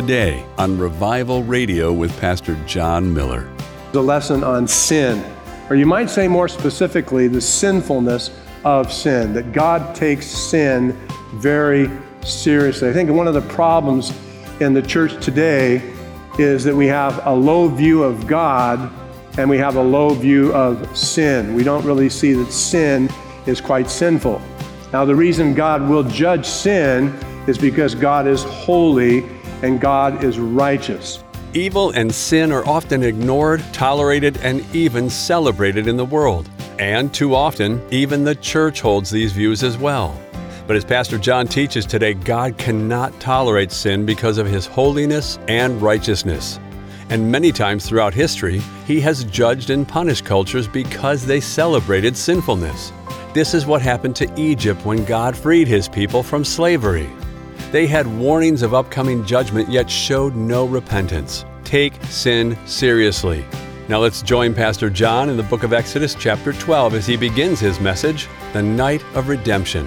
today on Revival Radio with Pastor John Miller. The lesson on sin, or you might say more specifically, the sinfulness of sin, that God takes sin very seriously. I think one of the problems in the church today is that we have a low view of God and we have a low view of sin. We don't really see that sin is quite sinful. Now, the reason God will judge sin is because God is holy and God is righteous. Evil and sin are often ignored, tolerated, and even celebrated in the world. And too often, even the church holds these views as well. But as Pastor John teaches today, God cannot tolerate sin because of His holiness and righteousness. And many times throughout history, He has judged and punished cultures because they celebrated sinfulness. This is what happened to Egypt when God freed His people from slavery. They had warnings of upcoming judgment, yet showed no repentance. Take sin seriously. Now let's join Pastor John in the book of Exodus chapter 12 as he begins his message, The Night of Redemption.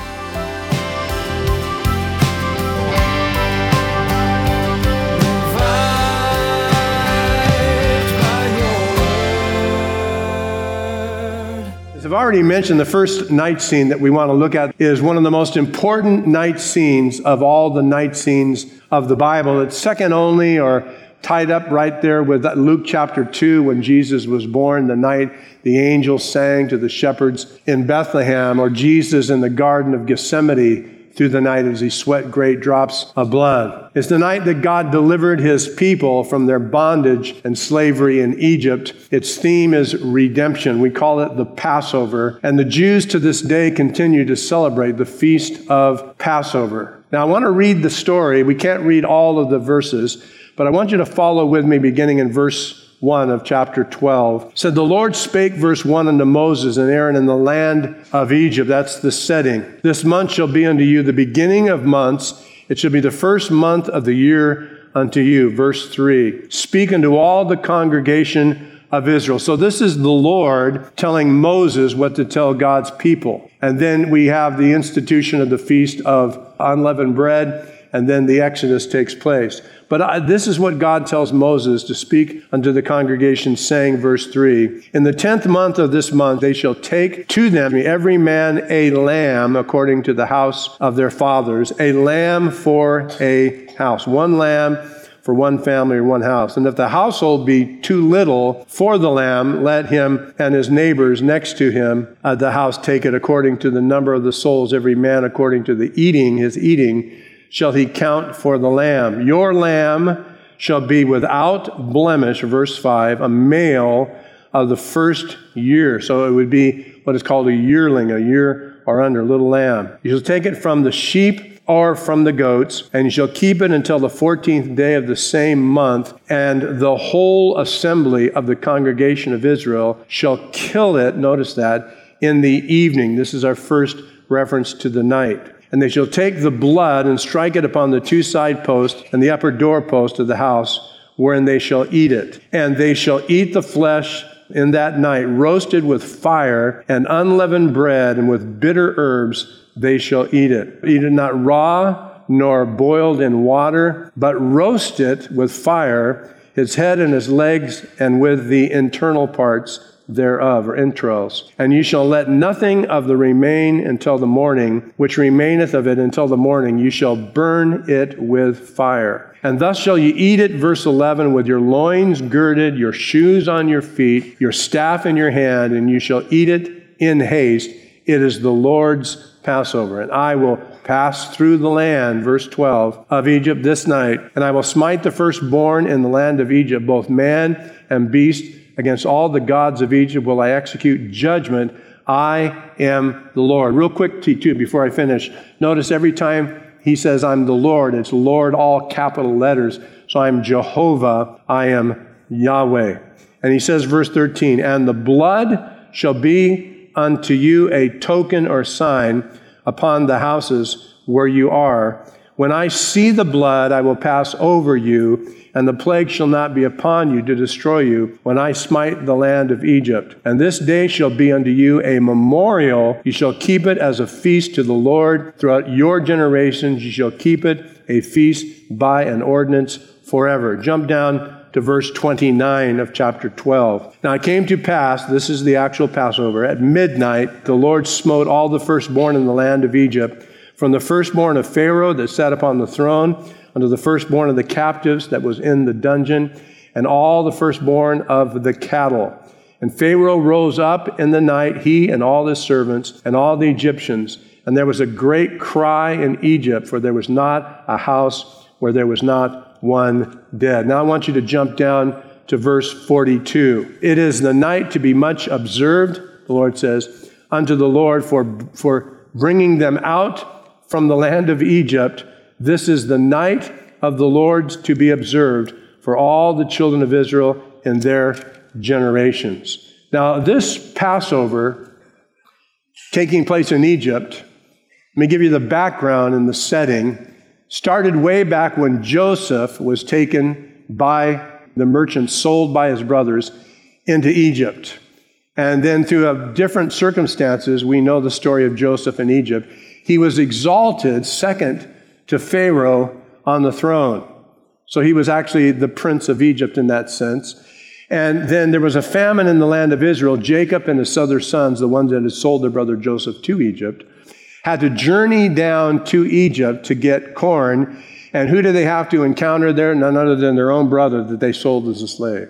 As I've already mentioned, the first night scene that we want to look at is one of the most important night scenes of all the night scenes of the Bible. It's second only or tied up right there with Luke chapter 2 when Jesus was born, the night the angels sang to the shepherds in Bethlehem, or Jesus in the Garden of Gethsemane through the night as he sweat great drops of blood. It's the night that God delivered His people from their bondage and slavery in Egypt. Its theme is redemption. We call it the Passover. And the Jews to this day continue to celebrate the feast of Passover. Now I want to read the story. We can't read all of the verses, but I want you to follow with me beginning in verse 1 of chapter 12. It said, "The Lord spake," verse 1, "unto Moses and Aaron in the land of Egypt." That's the setting. "This month shall be unto you the beginning of months. It shall be the first month of the year unto you." Verse 3, "Speak unto all the congregation of Israel." So this is the Lord telling Moses what to tell God's people. And then we have the institution of the Feast of Unleavened Bread, and then the Exodus takes place. But this is what God tells Moses to speak unto the congregation, saying, verse 3, "In the 10th month of this month they shall take to them every man a lamb according to the house of their fathers, a lamb for a house." One lamb for one family or one house. "And if the household be too little for the lamb, let him and his neighbors next to him at the house take it according to the number of the souls, every man according to his eating, shall he count for the lamb. Your lamb shall be without blemish," verse 5, "a male of the first year." So it would be what is called a yearling, a year or under, little lamb. "You shall take it from the sheep or from the goats, and you shall keep it until the 14th day of the same month, and the whole assembly of the congregation of Israel shall kill it," notice that, "in the evening." This is our first reference to the night. "And they shall take the blood and strike it upon the two side posts and the upper doorpost of the house, wherein they shall eat it. And they shall eat the flesh in that night, roasted with fire and unleavened bread, and with bitter herbs they shall eat it. Eat it not raw, nor boiled in water, but roast it with fire, its head and its legs, and with the internal parts thereof," or entrails. "And you shall let nothing of the remain until the morning, which remaineth of it until the morning. You shall burn it with fire. And thus shall you eat it," verse 11, "with your loins girded, your shoes on your feet, your staff in your hand, and you shall eat it in haste. It is the Lord's Passover. And I will pass through the land," verse 12, "of Egypt this night, and I will smite the firstborn in the land of Egypt, both man and beast. Against all the gods of Egypt will I execute judgment. I am the Lord." Real quick, too, before I finish, notice every time he says, "I'm the Lord," it's Lord, all capital letters. So I'm Jehovah, I am Yahweh. And he says, verse 13, "And the blood shall be unto you a token or sign upon the houses where you are. When I see the blood, I will pass over you, and the plague shall not be upon you to destroy you when I smite the land of Egypt. And this day shall be unto you a memorial. You shall keep it as a feast to the Lord. Throughout your generations you shall keep it a feast by an ordinance forever. Jump down to verse 29 of chapter 12. Now it came to pass, this is the actual Passover, at midnight the Lord smote all the firstborn in the land of Egypt, from the firstborn of Pharaoh that sat upon the throne, unto the firstborn of the captives that was in the dungeon, and all the firstborn of the cattle. And Pharaoh rose up in the night, he and all his servants, and all the Egyptians. And there was a great cry in Egypt, for there was not a house where there was not one dead. Now I want you to jump down to verse 42. It is the night to be much observed, the Lord says, unto the Lord for bringing them out from the land of Egypt. This is the night of the Lord to be observed for all the children of Israel in their generations. Now, this Passover taking place in Egypt, let me give you the background and the setting, started way back when Joseph was taken by the merchants, sold by his brothers into Egypt. And then through different circumstances, we know the story of Joseph in Egypt. He was exalted second to Pharaoh on the throne. So he was actually the prince of Egypt in that sense. And then there was a famine in the land of Israel. Jacob and his other sons, the ones that had sold their brother Joseph to Egypt, had to journey down to Egypt to get corn. And who did they have to encounter there? None other than their own brother that they sold as a slave.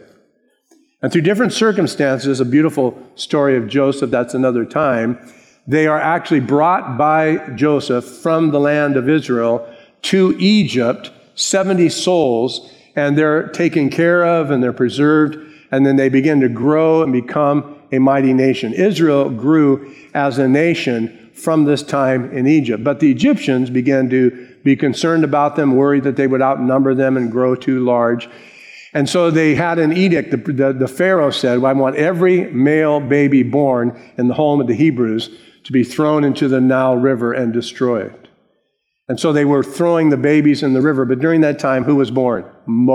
And through different circumstances, a beautiful story of Joseph, that's another time, they are actually brought by Joseph from the land of Israel to Egypt, 70 souls, and they're taken care of and they're preserved, and then they begin to grow and become a mighty nation. Israel grew as a nation from this time in Egypt. But the Egyptians began to be concerned about them, worried that they would outnumber them and grow too large. And so they had an edict. The Pharaoh said, well, I want every male baby born in the home of the Hebrews to be thrown into the Nile River and destroyed. And so they were throwing the babies in the river. But during that time, who was born?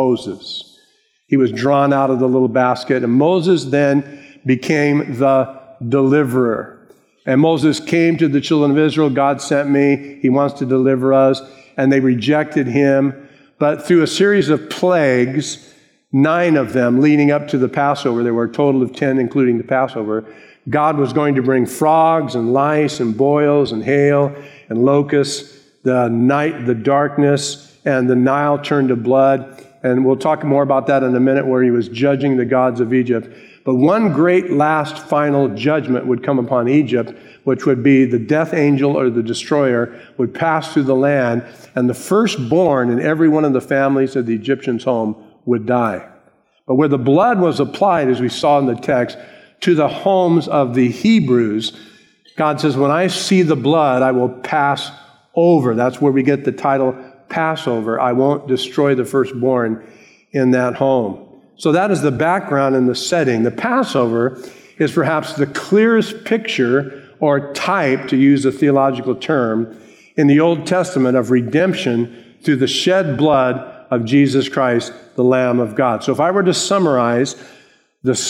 Moses. He was drawn out of the little basket. And Moses then became the deliverer. And Moses came to the children of Israel. God sent me. He wants to deliver us. And they rejected him. But through a series of plagues, 9 of them leading up to the Passover, there were a total of 10, including the Passover, God was going to bring frogs and lice and boils and hail and locusts, the night, the darkness, and the Nile turned to blood. And we'll talk more about that in a minute, where he was judging the gods of Egypt. But one great last final judgment would come upon Egypt, which would be the death angel or the destroyer would pass through the land, and the firstborn in every one of the families of the Egyptians' home would die. But where the blood was applied, as we saw in the text, to the homes of the Hebrews, God says, when I see the blood, I will pass over. That's where we get the title Passover. I won't destroy the firstborn in that home. So that is the background and the setting. The Passover is perhaps the clearest picture or type, to use a theological term, in the Old Testament of redemption through the shed blood of Jesus Christ, the Lamb of God. So if I were to summarize this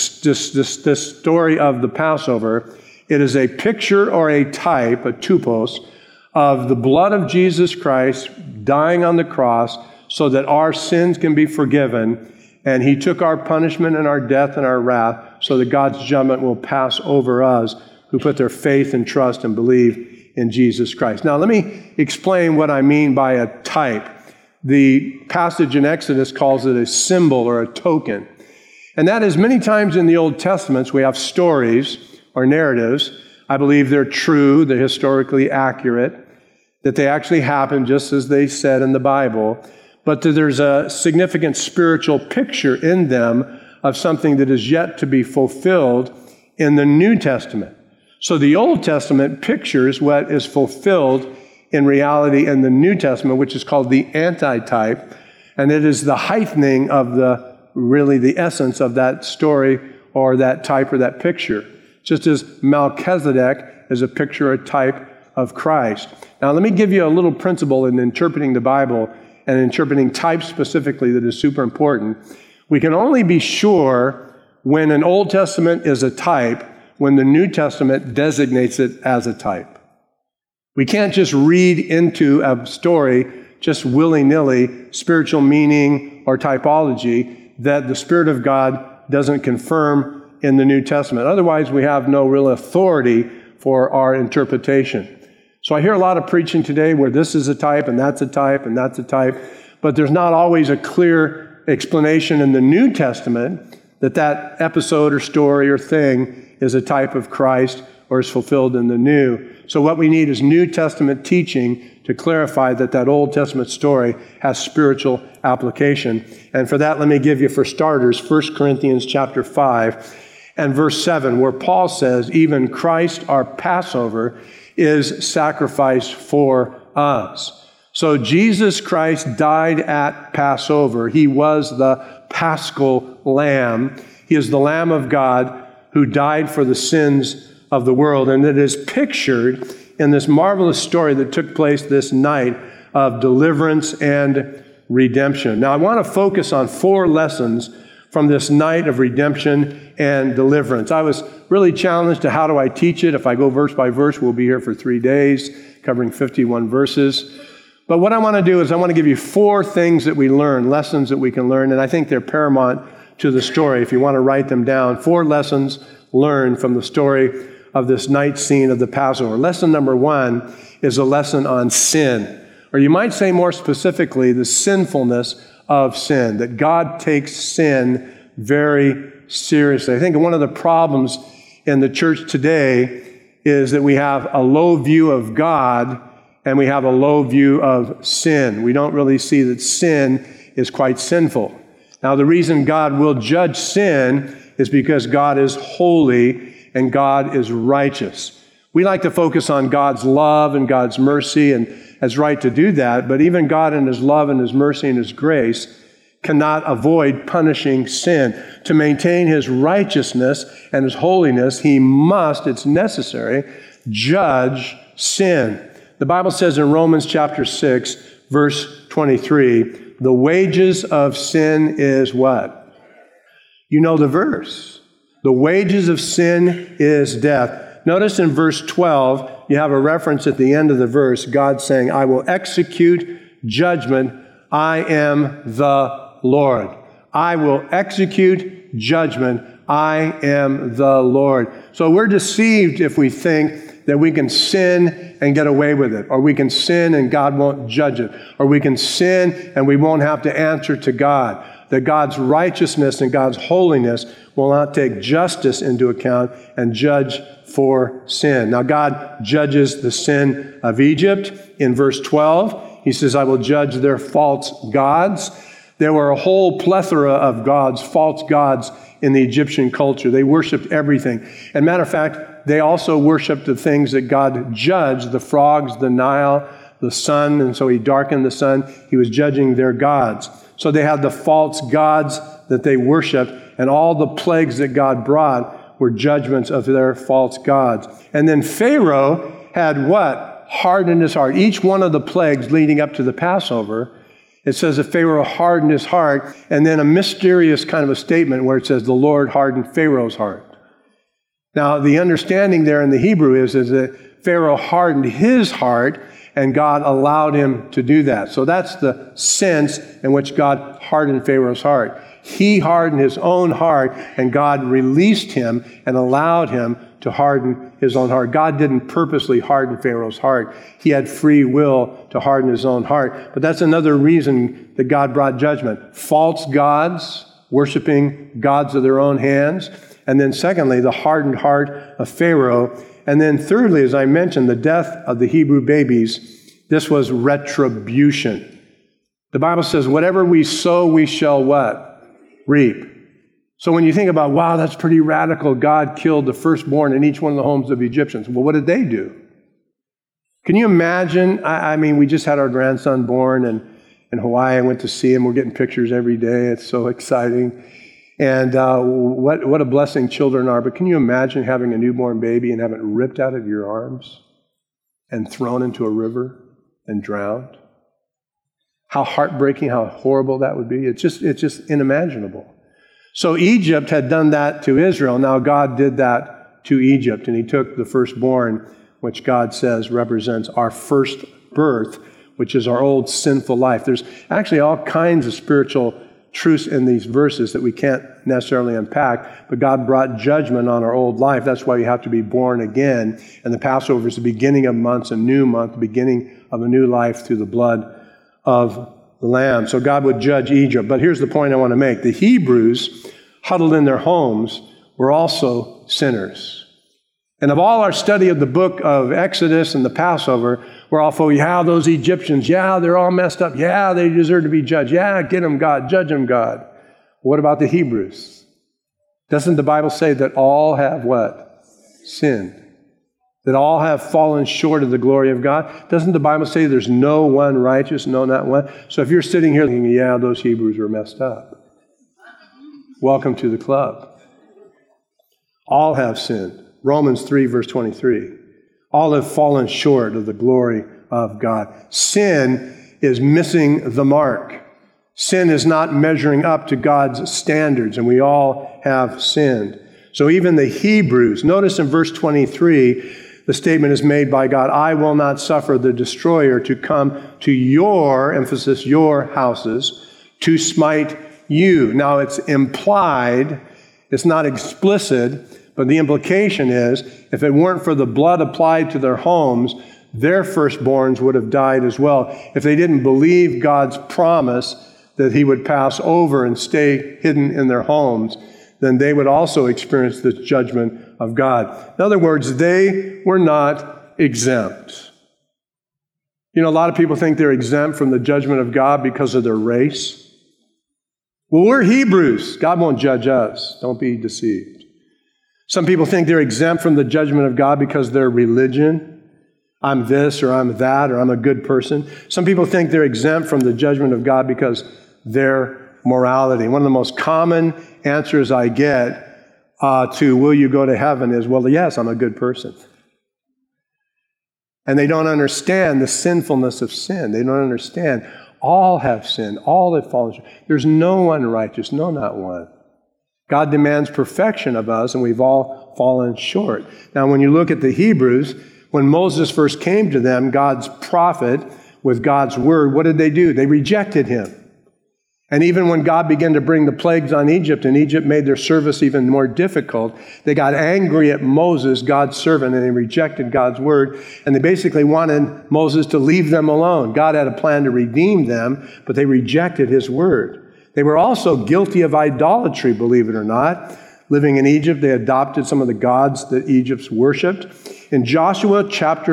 story of the Passover, it is a picture or a type, a tupos, of the blood of Jesus Christ dying on the cross so that our sins can be forgiven. And he took our punishment and our death and our wrath so that God's judgment will pass over us who put their faith and trust and believe in Jesus Christ. Now, let me explain what I mean by a type. The passage in Exodus calls it a symbol or a token. And that is, many times in the Old Testaments, we have stories or narratives. I believe they're true, they're historically accurate, that they actually happened just as they said in the Bible, but that there's a significant spiritual picture in them of something that is yet to be fulfilled in the New Testament. So the Old Testament pictures what is fulfilled in reality in the New Testament, which is called the antitype, and it is the heightening of the essence of that story or that type or that picture. Just as Melchizedek is a picture or type of Christ. Now, let me give you a little principle in interpreting the Bible and interpreting types specifically that is super important. We can only be sure when an Old Testament is a type when the New Testament designates it as a type. We can't just read into a story just willy-nilly, spiritual meaning or typology that the Spirit of God doesn't confirm in the New Testament. Otherwise, we have no real authority for our interpretation. So I hear a lot of preaching today where this is a type and that's a type and that's a type, but there's not always a clear explanation in the New Testament that that episode or story or thing is a type of Christ or is fulfilled in the New. So what we need is New Testament teaching to clarify that that Old Testament story has spiritual application. And for that, let me give you, for starters, 1 Corinthians chapter 5 and verse 7, where Paul says, even Christ, our Passover, is sacrificed for us. So Jesus Christ died at Passover. He was the Paschal Lamb. He is the Lamb of God who died for the sins of the world. And it is pictured in this marvelous story that took place this night of deliverance and redemption. Now, I want to focus on 4 lessons from this night of redemption and deliverance. I was really challenged to how do I teach it. If I go verse by verse, we'll be here for 3 days, covering 51 verses. But what I want to do is I want to give you 4 things that we learn, lessons that we can learn, and I think they're paramount to the story. If you want to write them down, 4 lessons learned from the story of this night scene of the Passover. Lesson number 1 is a lesson on sin, or you might say more specifically, the sinfulness of sin, that God takes sin very seriously. I think one of the problems in the church today is that we have a low view of God and we have a low view of sin. We don't really see that sin is quite sinful. Now, the reason God will judge sin is because God is holy and God is righteous. We like to focus on God's love and God's mercy, and it's right to do that, but even God in His love and His mercy and His grace cannot avoid punishing sin. To maintain His righteousness and His holiness, He must, it's necessary, judge sin. The Bible says in Romans chapter 6, verse 23, the wages of sin is what? You know the verse. The wages of sin is death. Notice in verse 12, you have a reference at the end of the verse, God saying, I will execute judgment. I am the Lord. I will execute judgment. I am the Lord. So we're deceived if we think that we can sin and get away with it, or we can sin and God won't judge it, or we can sin and we won't have to answer to God. That God's righteousness and God's holiness will not take justice into account and judge for sin. Now, God judges the sin of Egypt. In verse 12, He says, I will judge their false gods. There were a whole plethora of gods, false gods, in the Egyptian culture. They worshiped everything. And matter of fact, they also worshiped the things that God judged, the frogs, the Nile, the sun, and so He darkened the sun. He was judging their gods. So they had the false gods that they worshiped, and all the plagues that God brought were judgments of their false gods. And then Pharaoh had what? Hardened his heart. Each one of the plagues leading up to the Passover, it says that Pharaoh hardened his heart, and then a mysterious kind of a statement where it says the Lord hardened Pharaoh's heart. Now, the understanding there in the Hebrew is that Pharaoh hardened his heart, and God allowed him to do that. So that's the sense in which God hardened Pharaoh's heart. He hardened his own heart, and God released him and allowed him to harden his own heart. God didn't purposely harden Pharaoh's heart. He had free will to harden his own heart. But that's another reason that God brought judgment. False gods, worshiping gods of their own hands. And then secondly, the hardened heart of Pharaoh. And then thirdly, as I mentioned, the death of the Hebrew babies. This was retribution. The Bible says, whatever we sow, we shall what? Reap. So when you think about, wow, that's pretty radical. God killed the firstborn in each one of the homes of the Egyptians. Well, what did they do? Can you imagine? I mean, we just had our grandson born in Hawaii. I went to see him. We're getting pictures every day. It's so exciting. And what a blessing children are. But can you imagine having a newborn baby and having it ripped out of your arms? and thrown into a river and drowned? How heartbreaking, how horrible that would be. It's just unimaginable. So Egypt had done that to Israel. Now God did that to Egypt, and he took the firstborn, which God says represents our first birth, which is our old sinful life. There's actually all kinds of spiritual truths in these verses that we can't necessarily unpack, but God brought judgment on our old life. That's why you have to be born again. And the Passover is the beginning of months, a new month, the beginning of a new life through the blood of the Lamb. So God would judge Egypt. But here's the point I want to make. The Hebrews, huddled in their homes, were also sinners. And of all our study of the book of Exodus and the Passover, we're all for, yeah, those Egyptians, yeah, they're all messed up. Yeah, they deserve to be judged. Yeah, get them, God. Judge them, God. What about the Hebrews? Doesn't the Bible say that all have what? Sinned. That all have fallen short of the glory of God? Doesn't the Bible say there's no one righteous? No, not one. So if you're sitting here thinking, yeah, those Hebrews were messed up, welcome to the club. All have sinned. Romans 3, verse 23. All have fallen short of the glory of God. Sin is missing the mark. Sin is not measuring up to God's standards, and we all have sinned. So even the Hebrews, notice in verse 23, the statement is made by God, I will not suffer the destroyer to come to your, emphasis, your houses, to smite you. Now it's implied, it's not explicit, but the implication is, if it weren't for the blood applied to their homes, their firstborns would have died as well. If they didn't believe God's promise that he would pass over and stay hidden in their homes, then they would also experience the judgment of God. In other words, they were not exempt. You know, a lot of people think they're exempt from the judgment of God because of their race. Well, we're Hebrews. God won't judge us. Don't be deceived. Some people think they're exempt from the judgment of God because of their religion. I'm this or I'm that or I'm a good person. Some people think they're exempt from the judgment of God because their morality. One of the most common answers I get to will you go to heaven is, well, yes, I'm a good person. And they don't understand the sinfulness of sin. They don't understand all have sinned, all have fallen short. There's no one righteous, no, not one. God demands perfection of us, and we've all fallen short. Now, when you look at the Hebrews, when Moses first came to them, God's prophet, with God's word, what did they do? They rejected him. And even when God began to bring the plagues on Egypt, and Egypt made their service even more difficult, they got angry at Moses, God's servant, and they rejected God's word, and they basically wanted Moses to leave them alone. God had a plan to redeem them, but they rejected his word. They were also guilty of idolatry, believe it or not. Living in Egypt, they adopted some of the gods that Egypt's worshipped. In Joshua chapter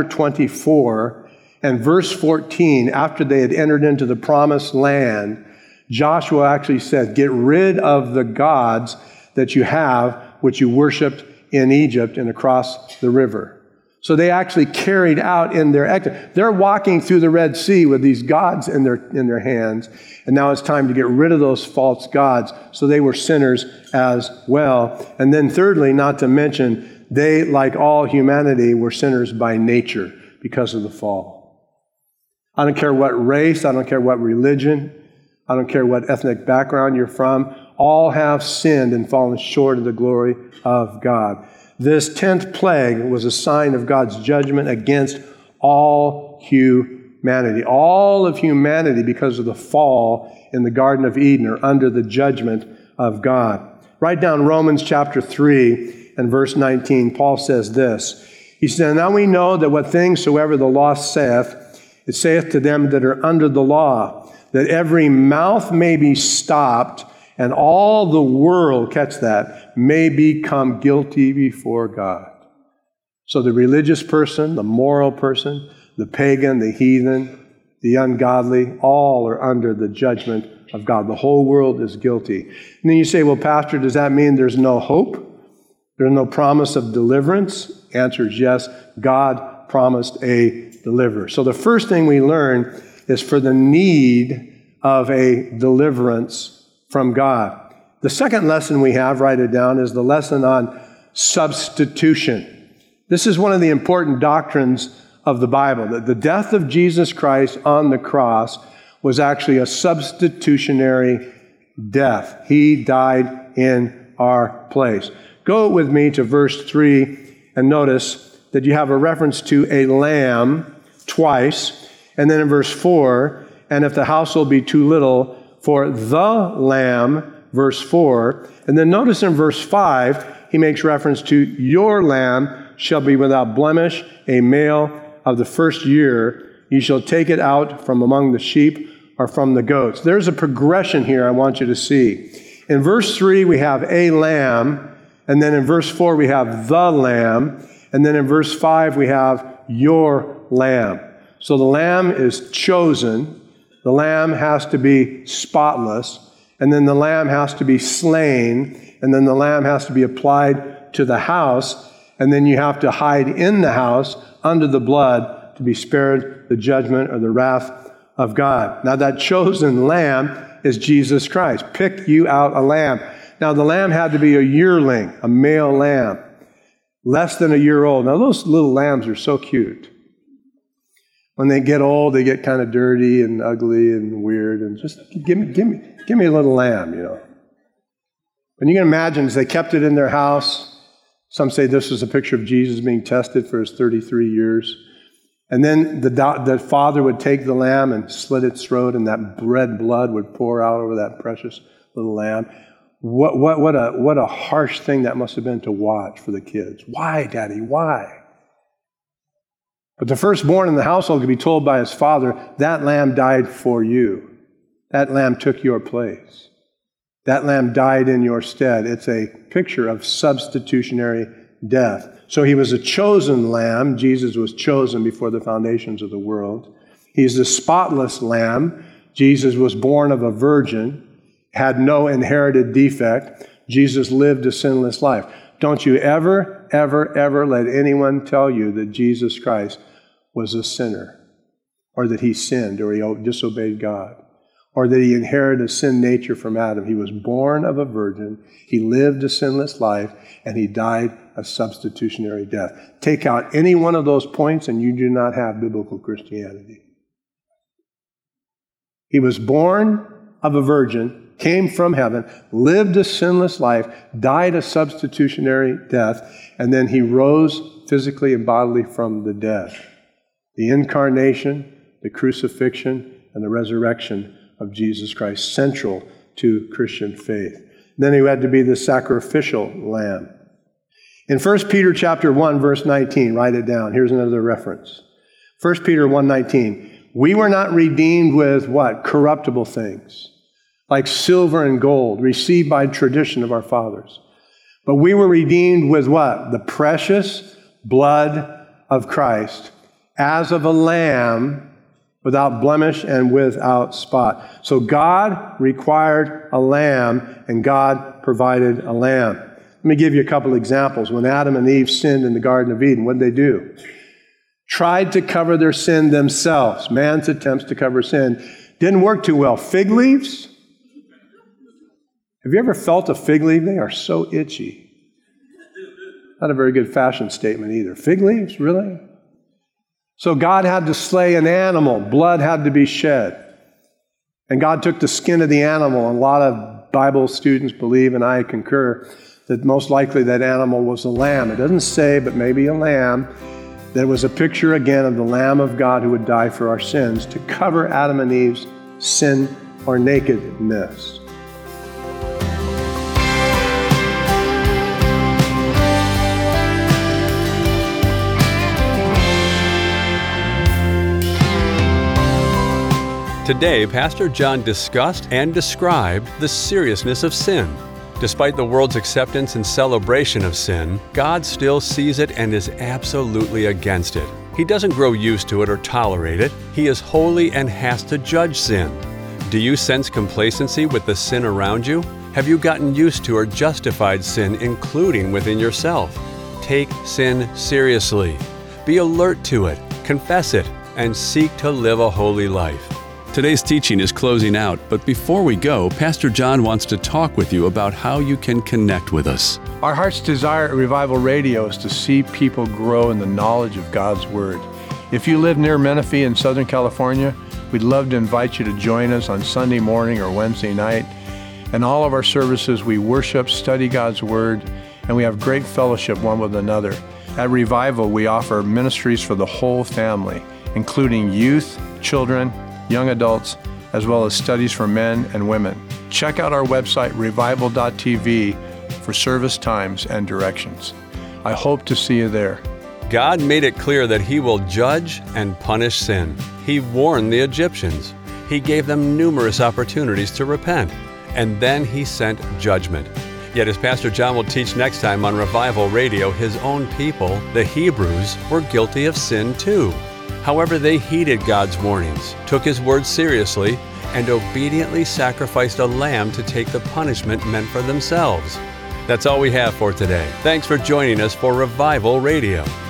24 and verse 14, after they had entered into the promised land, Joshua actually said, get rid of the gods that you have, which you worshipped in Egypt and across the river. So they actually carried out in their act. They're walking through the Red Sea with these gods in their hands, and now it's time to get rid of those false gods. So they were sinners as well. And then thirdly, not to mention, they, like all humanity, were sinners by nature because of the fall. I don't care what race, I don't care what religion, I don't care what ethnic background you're from, all have sinned and fallen short of the glory of God. This 10th plague was a sign of God's judgment against all humanity. All of humanity, because of the fall in the Garden of Eden, are under the judgment of God. Write down Romans chapter 3 and verse 19. Paul says this. He said, now we know that what things soever the law saith, it saith to them that are under the law, that every mouth may be stopped, and all the world, catch that, may become guilty before God. So the religious person, the moral person, the pagan, the heathen, the ungodly, all are under the judgment of God. The whole world is guilty. And then you say, well, Pastor, does that mean there's no hope? There's no promise of deliverance? Answer is yes. God promised a deliverer. So the first thing we learn is for the need of a deliverance from God. The second lesson we have, write it down, is the lesson on substitution. This is one of the important doctrines of the Bible, that the death of Jesus Christ on the cross was actually a substitutionary death. He died in our place. Go with me to verse 3 and notice that you have a reference to a lamb twice. And then in verse 4, and if the household be too little, for the lamb, verse 4. And then notice in verse 5, he makes reference to your lamb shall be without blemish, a male of the first year. You shall take it out from among the sheep or from the goats. There's a progression here I want you to see. In verse 3, we have a lamb. And then in verse 4, we have the lamb. And then in verse 5, we have your lamb. So the lamb is chosen. The lamb has to be spotless. And then the lamb has to be slain. And then the lamb has to be applied to the house. And then you have to hide in the house under the blood to be spared the judgment or the wrath of God. Now that chosen lamb is Jesus Christ. Pick you out a lamb. Now the lamb had to be a yearling, a male lamb, less than a year old. Now those little lambs are so cute. When they get old, they get kind of dirty and ugly and weird. And just give me a little lamb, you know. And you can imagine as they kept it in their house. Some say this was a picture of Jesus being tested for his 33 years. And then the father would take the lamb and slit its throat, and that red blood would pour out over that precious little lamb. What a harsh thing that must have been to watch for the kids. Why, Daddy? Why? But the firstborn in the household could be told by his father, that lamb died for you. That lamb took your place. That lamb died in your stead. It's a picture of substitutionary death. So he was a chosen lamb. Jesus was chosen before the foundations of the world. He's the spotless lamb. Jesus was born of a virgin, had no inherited defect. Jesus lived a sinless life. Don't you ever, ever, ever let anyone tell you that Jesus Christ was a sinner, or that he sinned, or he disobeyed God, or that he inherited a sin nature from Adam. He was born of a virgin, he lived a sinless life, and he died a substitutionary death. Take out any one of those points and you do not have biblical Christianity. He was born of a virgin, came from heaven, lived a sinless life, died a substitutionary death, and then he rose physically and bodily from the dead. The incarnation, the crucifixion, and the resurrection of Jesus Christ, central to Christian faith. Then he had to be the sacrificial lamb. In 1 Peter chapter 1, verse 19, write it down. Here's another reference. 1 Peter 1:19. We were not redeemed with what? Corruptible things, like silver and gold, received by tradition of our fathers. But we were redeemed with what? The precious blood of Christ, as of a lamb, without blemish and without spot. So God required a lamb, and God provided a lamb. Let me give you a couple examples. When Adam and Eve sinned in the Garden of Eden, what did they do? Tried to cover their sin themselves. Man's attempts to cover sin didn't work too well. Fig leaves? Have you ever felt a fig leaf? They are so itchy. Not a very good fashion statement either. Fig leaves? Really? So God had to slay an animal. Blood had to be shed. And God took the skin of the animal. And a lot of Bible students believe, and I concur, that most likely that animal was a lamb. It doesn't say, but maybe a lamb. That was a picture again of the Lamb of God who would die for our sins to cover Adam and Eve's sin or nakedness. Today, Pastor John discussed and described the seriousness of sin. Despite the world's acceptance and celebration of sin, God still sees it and is absolutely against it. He doesn't grow used to it or tolerate it. He is holy and has to judge sin. Do you sense complacency with the sin around you? Have you gotten used to or justified sin, including within yourself? Take sin seriously. Be alert to it, confess it, and seek to live a holy life. Today's teaching is closing out, but before we go, Pastor John wants to talk with you about how you can connect with us. Our heart's desire at Revival Radio is to see people grow in the knowledge of God's Word. If you live near Menifee in Southern California, we'd love to invite you to join us on Sunday morning or Wednesday night. In all of our services, we worship, study God's Word, and we have great fellowship one with another. At Revival, we offer ministries for the whole family, including youth, children, young adults, as well as studies for men and women. Check out our website, revival.tv, for service times and directions. I hope to see you there. God made it clear that He will judge and punish sin. He warned the Egyptians. He gave them numerous opportunities to repent. And then He sent judgment. Yet, as Pastor John will teach next time on Revival Radio, His own people, the Hebrews, were guilty of sin too. However, they heeded God's warnings, took His word seriously, and obediently sacrificed a lamb to take the punishment meant for themselves. That's all we have for today. Thanks for joining us for Revival Radio.